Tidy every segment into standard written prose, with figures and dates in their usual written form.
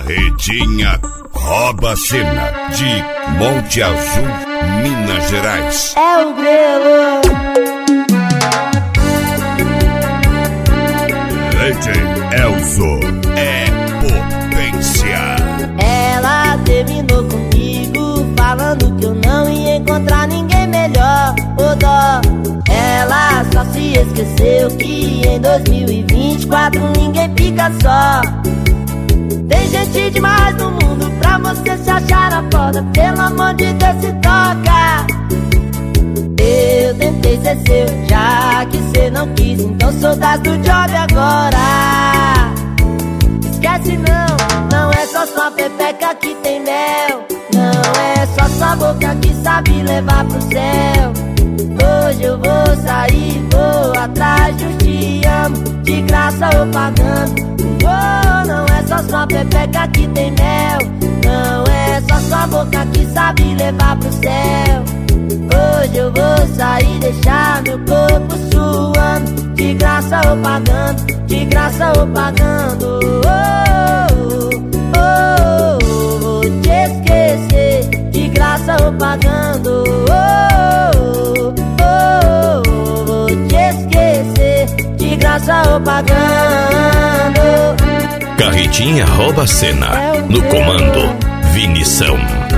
Carretinha rouba a cena de Monte Azul, Minas Gerais. É o Grelo. DJ Elzo é potência. Ela terminou comigo falando que eu não ia encontrar ninguém melhor. Ô dó, ela só se esqueceu que em 2024 ninguém fica só. Tem gente demais no mundo pra você se achar a foda. Pelo amor de Deus, se toca. Eu tentei ser seu, já que cê não quis, então sou das do job agora. Esquece não, não é só sua pepeca que tem mel. Não é só sua boca que sabe levar pro céu. Hoje eu vou sair, vou atrás de um te amo, de graça ou pagando. Oh, não é só sua pepeca que tem mel. Não é só sua boca que sabe levar pro céu. Hoje eu vou sair, deixar meu corpo suando, de graça ou pagando, de graça ou pagando. Vou te esquecer, de graça ou pagando. Vou te esquecer, de graça ou pagando. Carretinha rouba a cena. No comando, Vinição.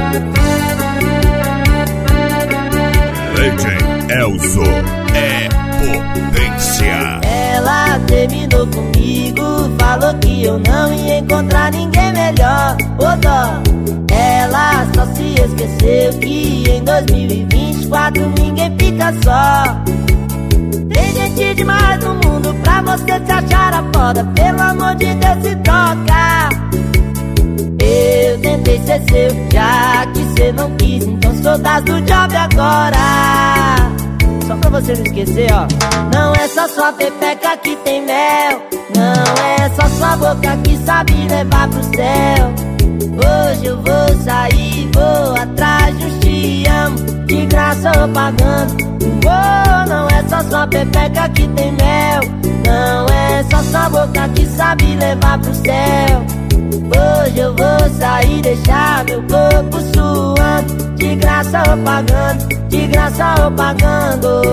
DJ Elzo é potência. Ela terminou comigo, falou que eu não ia encontrar ninguém melhor. Ô dó, ela só se esqueceu que em 2024 ninguém fica só. Tem gente demais no mundo pra você se achar a foda. Pelo amor de Deus, se toca. Eu tentei ser seu, já que cê não quis, então sou das do job agora. Só pra você não esquecer, ó. Não é só sua pepeca que tem mel. Não é só sua boca que sabe levar pro céu. Hoje eu vou sair, vou atrás de um te amo, de graça ou pagando. Oh, não é só sua pepeca que tem mel. Não é só sua boca que sabe levar pro céu. Hoje eu vou sair, deixar meu corpo suando, de graça ou pagando, de graça ou pagando.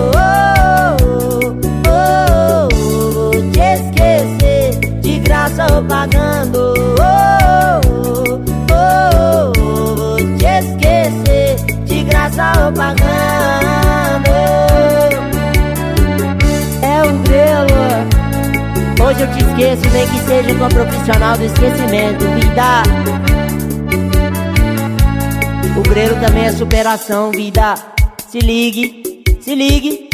Vou te esquecer, de graça ou pagando. Vou te esquecer, de graça ou pagando. É um Grelo. Hoje eu te esqueço, nem que seja com a profissional do esquecimento, vida. O Grelo também é superação, vida. Se ligue, se ligue.